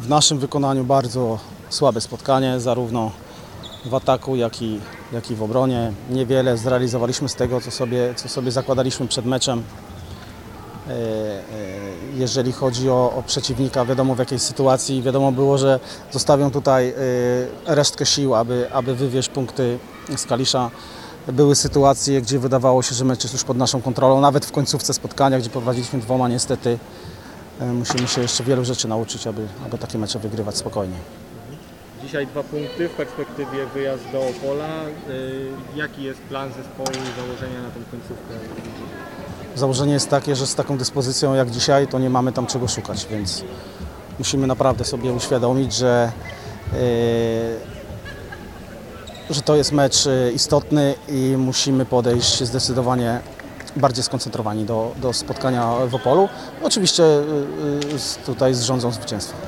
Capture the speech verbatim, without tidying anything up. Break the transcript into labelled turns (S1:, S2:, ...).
S1: w naszym wykonaniu bardzo słabe spotkanie, zarówno w ataku, jak i, jak i w obronie. Niewiele zrealizowaliśmy z tego, co sobie, co sobie zakładaliśmy przed meczem. Jeżeli chodzi o, o przeciwnika, wiadomo w jakiej sytuacji, wiadomo było, że zostawią tutaj resztkę sił, aby, aby wywieźć punkty z Kalisza. Były sytuacje, gdzie wydawało się, że mecz jest już pod naszą kontrolą, nawet w końcówce spotkania, gdzie prowadziliśmy dwoma, niestety musimy się jeszcze wielu rzeczy nauczyć, aby, aby takie mecze wygrywać spokojnie.
S2: Dzisiaj dwa punkty w perspektywie wyjazd do Opola. Jaki jest plan zespołu i założenia na tą końcówkę?
S1: Założenie jest takie, że z taką dyspozycją jak dzisiaj to nie mamy tam czego szukać, więc musimy naprawdę sobie uświadomić, że, yy, że to jest mecz istotny i musimy podejść zdecydowanie bardziej skoncentrowani do, do spotkania w Opolu. Oczywiście yy, tutaj z rządzą zwycięstwa.